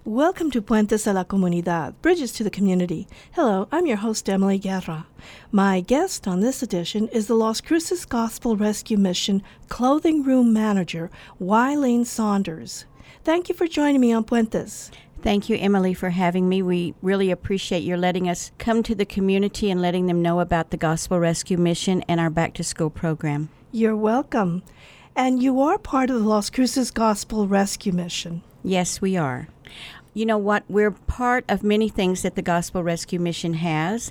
Welcome to Puentes a la Comunidad, Bridges to the Community. Hello, I'm your host, Emily Guerra. My guest on this edition is the Las Cruces Gospel Rescue Mission Clothing Room Manager, Wylene Saunders. Thank you for joining me on Puentes. Thank you, Emily, for having me. We really appreciate your letting us come to the community and letting them know about the Gospel Rescue Mission and our Back to School program. You're welcome. And you are part of the Las Cruces Gospel Rescue Mission. Yes, we are. You know what? We're part of many things that the Gospel Rescue Mission has,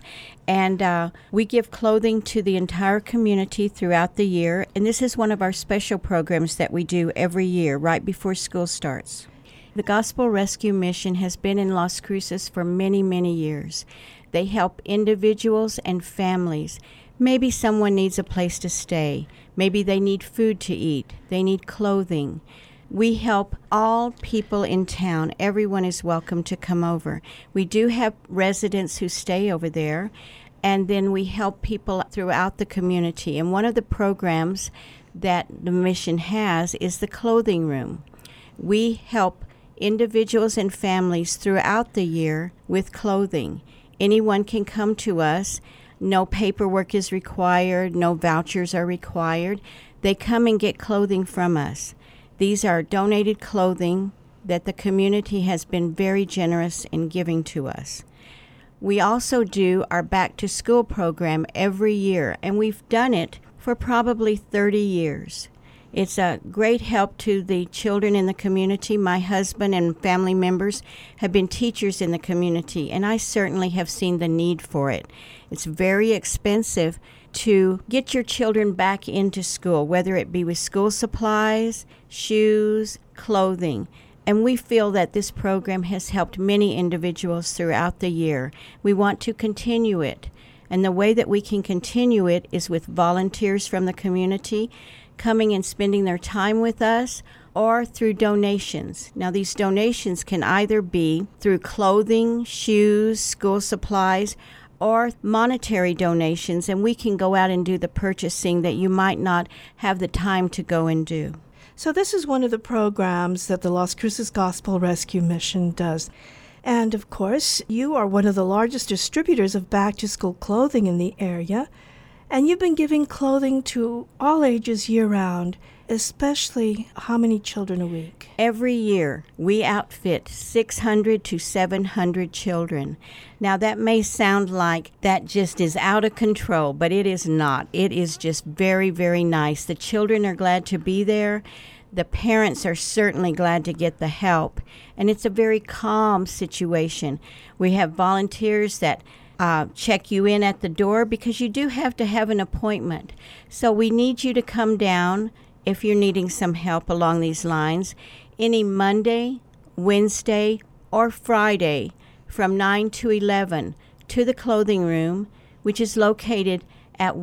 and we give clothing to the entire community throughout the year, and this is one of our special programs that we do every year right before school starts. The Gospel Rescue Mission has been in Las Cruces for many, many years. They help individuals and families. Maybe someone needs a place to stay. Maybe they need food to eat. They need clothing. We help all people in town. Everyone is welcome to come over. We do have residents who stay over there, and then we help people throughout the community. And one of the programs that the mission has is the clothing room. We help individuals and families throughout the year with clothing. Anyone can come to us. No paperwork is required. No vouchers are required. They come and get clothing from us. These are donated clothing that the community has been very generous in giving to us. We also do our Back to School program every year, and we've done it for probably 30 years. It's a great help to the children in the community. My husband and family members have been teachers in the community, and I certainly have seen the need for it. It's very expensive to get your children back into school, whether it be with school supplies, shoes, clothing. And we feel that this program has helped many individuals throughout the year. We want to continue it. And the way that we can continue it is with volunteers from the community coming and spending their time with us, or through donations. Now, these donations can either be through clothing, shoes, school supplies, or monetary donations, and we can go out and do the purchasing that you might not have the time to go and do. So this is one of the programs that the Las Cruces Gospel Rescue Mission does. And of course, you are one of the largest distributors of back-to-school clothing in the area, and you've been giving clothing to all ages year-round, especially how many children a week? Every year, we outfit 600 to 700 children. Now, that may sound like that just is out of control, but it is not. It is just very, very nice. The children are glad to be there. The parents are certainly glad to get the help, and it's a very calm situation. We have volunteers that check you in at the door because you do have to have an appointment. So we need you to come down if you're needing some help along these lines any Monday, Wednesday, or Friday from 9 to 11 to the clothing room, which is located at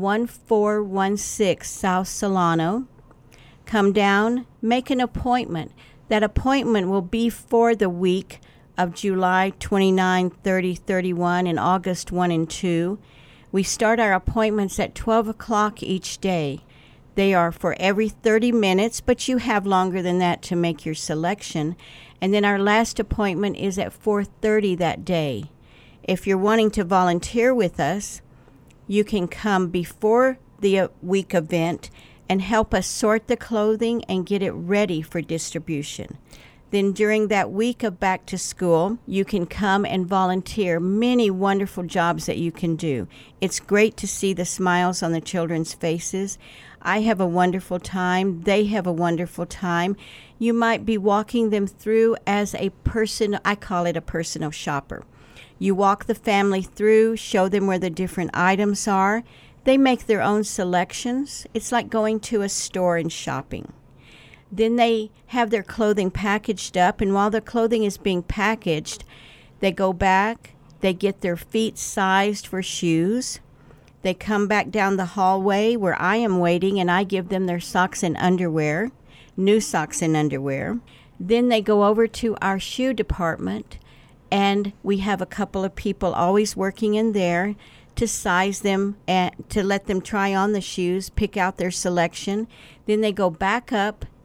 1416 South Solano. Come down, make an appointment. That appointment will be for the week of July 29, 30, 31, and August 1 and 2. We start our appointments at 12 o'clock each day. They are for every 30 minutes, but you have longer than that to make your selection. And then our last appointment is at 4:30 that day. If you're wanting to volunteer with us, you can come before the week event and help us sort the clothing and get it ready for distribution. Then during that week of back to school, you can come and volunteer. Many wonderful jobs that you can do. It's great to see the smiles on the children's faces. I have a wonderful time. They have a wonderful time. You might be walking them through as a person, I call it a personal shopper. You walk the family through, show them where the different items are. They make their own selections. It's like going to a store and shopping. Then they have their clothing packaged up, and while the clothing is being packaged, they go back, they get their feet sized for shoes. They come back down the hallway where I am waiting, and I give them their socks and underwear, new socks and underwear. Then they go over to our shoe department, and we have a couple of people always working in there to size them and to let them try on the shoes, pick out their selection. Then they go back up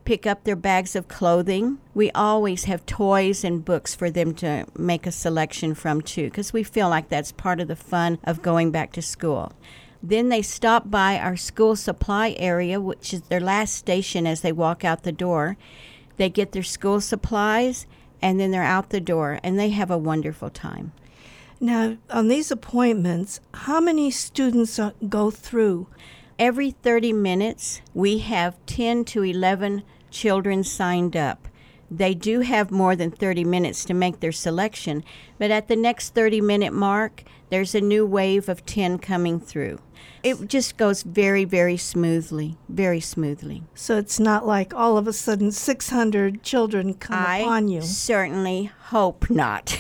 pick up their bags of clothing. We always have toys and books for them to make a selection from too, because we feel like that's part of the fun of going back to school. Then they stop by our school supply area, which is their last station as they walk out the door. They get their school supplies, and then they're out the door, and they have a wonderful time. Now, on these appointments, how many students go through? Every 30 minutes, we have 10 to 11 children signed up. They do have more than 30 minutes to make their selection, but at the next 30-minute mark, there's a new wave of 10 coming through. It just goes very, very smoothly, very smoothly. So it's not like all of a sudden 600 children come upon you. I certainly hope not.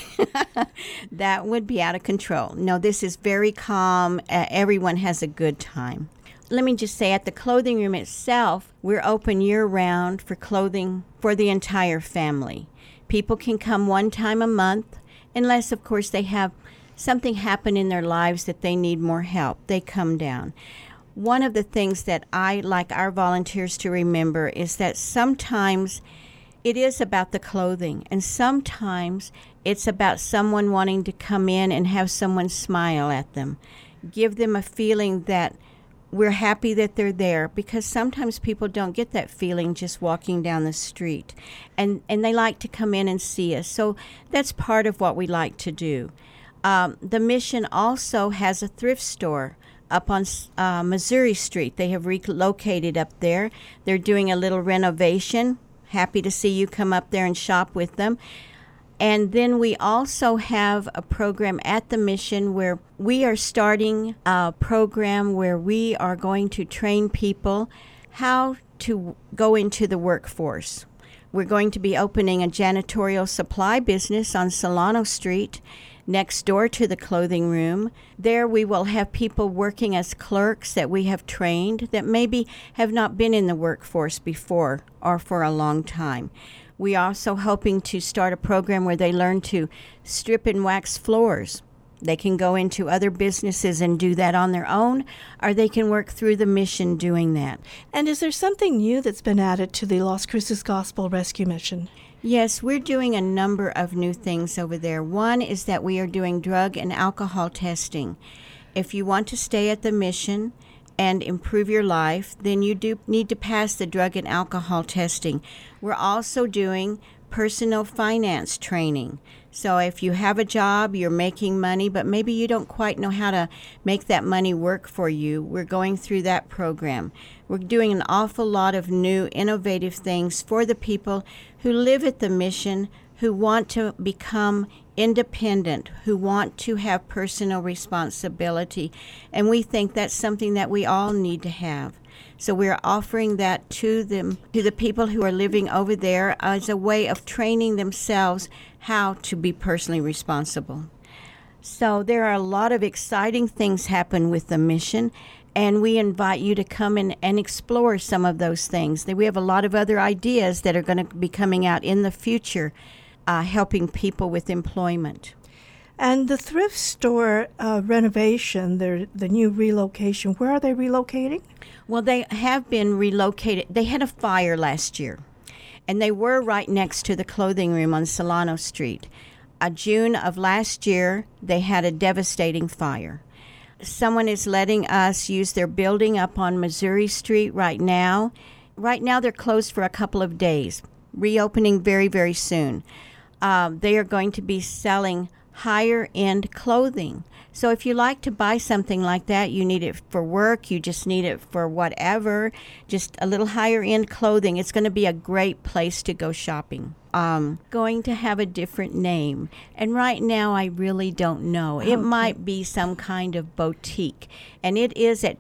That would be out of control. No, this is very calm. Everyone has a good time. Let me just say, at the clothing room itself, we're open year-round for clothing for the entire family. People can come one time a month, unless, of course, they have something happen in their lives that they need more help. They come down. One of the things that I like our volunteers to remember is that sometimes it is about the clothing, and sometimes it's about someone wanting to come in and have someone smile at them, give them a feeling that we're happy that they're there, because sometimes people don't get that feeling just walking down the street, and they like to come in and see us. So that's part of what we like to do. The mission also has a thrift store up on Missouri Street. They have relocated up there. They're doing a little renovation. Happy to see you come up there and shop with them. And then we also have a program at the mission where we are starting a program where we are going to train people how to go into the workforce. We're going to be opening a janitorial supply business on Solano Street next door to the clothing room. There we will have people working as clerks that we have trained that maybe have not been in the workforce before or for a long time. We are also hoping to start a program where they learn to strip and wax floors. They can go into other businesses and do that on their own, or they can work through the mission doing that. And is there something new that's been added to the Las Cruces Gospel Rescue Mission? Yes, we're doing a number of new things over there. One is that we are doing drug and alcohol testing. If you want to stay at the mission and improve your life, then you do need to pass the drug and alcohol testing. We're also doing personal finance training. So if you have a job, you're making money, but maybe you don't quite know how to make that money work for you, we're going through that program. We're doing an awful lot of new, innovative things for the people who live at the mission, who want to become independent, who want to have personal responsibility. And we think that's something that we all need to have. So we're offering that to them, to the people who are living over there, as a way of training themselves how to be personally responsible. So there are a lot of exciting things happen with the mission, and we invite you to come in and explore some of those things. We have a lot of other ideas that are going to be coming out in the future, helping people with employment. And the thrift store renovation, the new relocation, where are they relocating? Well, they have been relocated. They had a fire last year, and they were right next to the clothing room on Solano Street. June of last year, they had a devastating fire. Someone is letting us use their building up on Missouri Street right now. Right now, they're closed for a couple of days, reopening very, very soon. They are going to be selling higher-end clothing. So if you like to buy something like that, you need it for work, you just need it for whatever, just a little higher-end clothing, it's going to be a great place to go shopping. Going to have a different name. And right now, I really don't know. It might be some kind of boutique. And it is at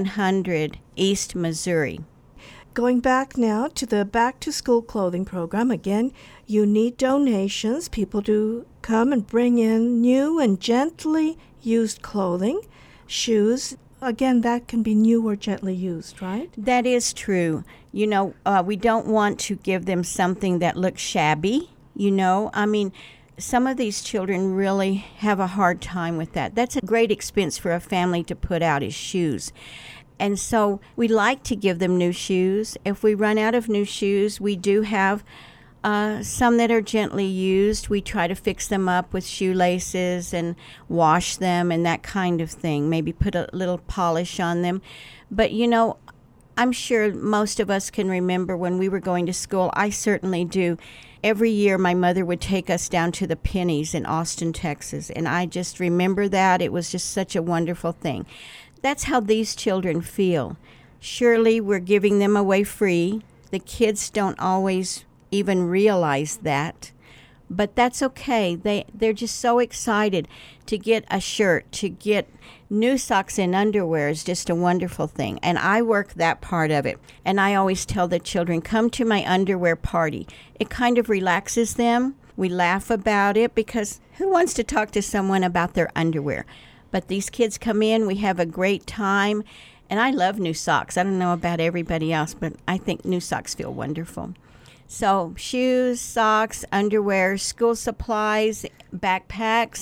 2100 East Missouri. Going back now to the Back to School clothing program, again, you need donations. People do come and bring in new and gently used clothing, shoes. Again, that can be new or gently used, right? That is true. You know, we don't want to give them something that looks shabby, you know. I mean, some of these children really have a hard time with that. That's a great expense for a family to put out, is shoes. And so we like to give them new shoes. If we run out of new shoes, we do have some that are gently used. We try to fix them up with shoelaces and wash them and that kind of thing. Maybe put a little polish on them. But, I'm sure most of us can remember when we were going to school. I certainly do. Every year, my mother would take us down to the Pennies in Austin, Texas. And I just remember that. It was just such a wonderful thing. That's how these children feel. Surely we're giving them away free. The kids don't always even realize that. But that's okay. They're just so excited to get a shirt, to get new socks and underwear is just a wonderful thing. And I work that part of it. And I always tell the children, come to my underwear party. It kind of relaxes them. We laugh about it because who wants to talk to someone about their underwear? But these kids come in, we have a great time. And I love new socks. I don't know about everybody else, but I think new socks feel wonderful. So shoes, socks, underwear, school supplies, backpacks,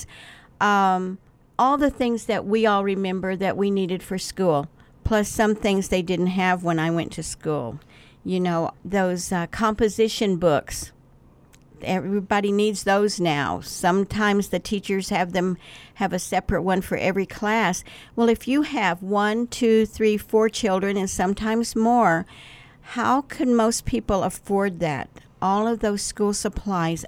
all the things that we all remember that we needed for school, plus some things they didn't have when I went to school. Those composition books. Everybody needs those now. Sometimes the teachers have a separate one for every class. Well, if you have 1, 2, 3, 4 children and sometimes more, how can most people afford that? All of those school supplies,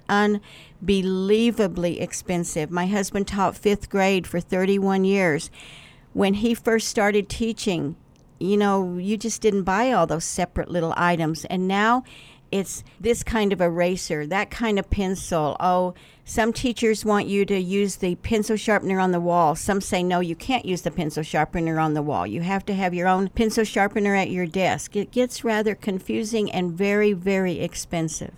unbelievably expensive. My husband taught 5th grade for 31 years. When he first started teaching, you just didn't buy all those separate little items. And now it's this kind of eraser, that kind of pencil. Oh, some teachers want you to use the pencil sharpener on the wall. Some say, no, you can't use the pencil sharpener on the wall. You have to have your own pencil sharpener at your desk. It gets rather confusing and very, very expensive.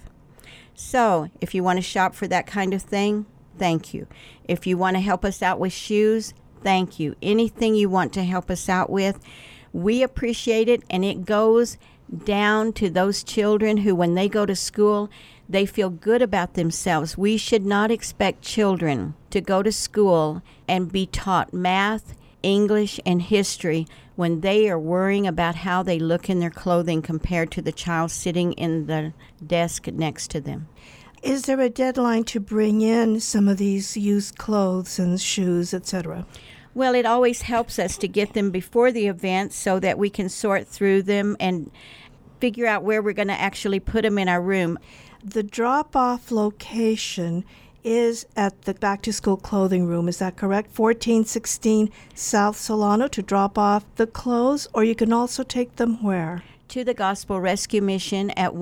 So if you want to shop for that kind of thing, thank you. If you want to help us out with shoes, thank you. Anything you want to help us out with, we appreciate it, and it goes down to those children who, when they go to school, they feel good about themselves. We should not expect children to go to school and be taught math, English, and history when they are worrying about how they look in their clothing compared to the child sitting in the desk next to them. Is there a deadline to bring in some of these used clothes and shoes, etc.? Well, it always helps us to get them before the event so that we can sort through them and figure out where we're going to actually put them in our room. The drop-off location is at the back-to-school clothing room. Is that correct? 1416 South Solano to drop off the clothes, or you can also take them where? To the Gospel Rescue Mission at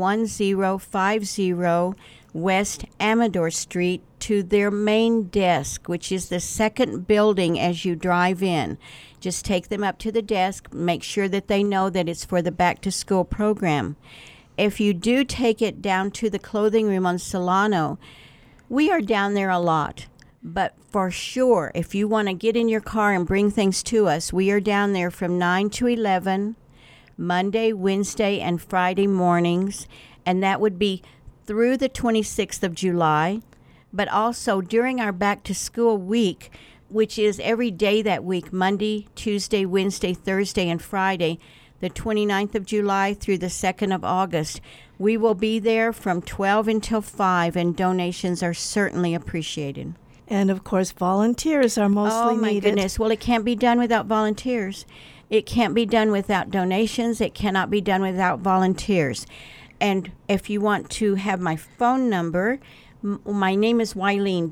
1050 West Amador Street, to their main desk, which is the second building as you drive in. Just take them up to the desk, make sure that they know that it's for the back-to-school program. If you do take it down to the clothing room on Solano, we are down there a lot. But for sure, if you want to get in your car and bring things to us, we are down there from 9 to 11, Monday, Wednesday, and Friday mornings. And that would be through the 26th of July. But also during our back-to-school week, which is every day that week, Monday, Tuesday, Wednesday, Thursday, and Friday, the 29th of July through the 2nd of August. We will be there from 12 until 5, and donations are certainly appreciated. And, of course, volunteers are mostly needed. Oh, my goodness. Well, it can't be done without volunteers. It can't be done without donations. It cannot be done without volunteers. And if you want to have my phone number, my name is Wylene,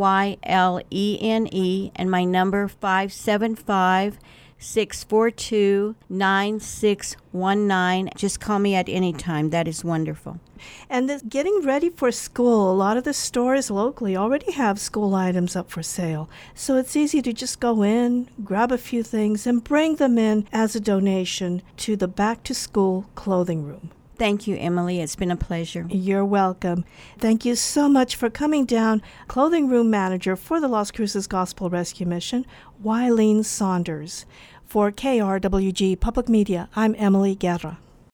Wylene, and my number 575-642-9619. Just call me at any time. That is wonderful. And getting ready for school, a lot of the stores locally already have school items up for sale. So it's easy to just go in, grab a few things, and bring them in as a donation to the back-to-school clothing room. Thank you, Emily. It's been a pleasure. You're welcome. Thank you so much for coming down. Clothing room manager for the Las Cruces Gospel Rescue Mission, Wylene Saunders. For KRWG Public Media, I'm Emily Guerra.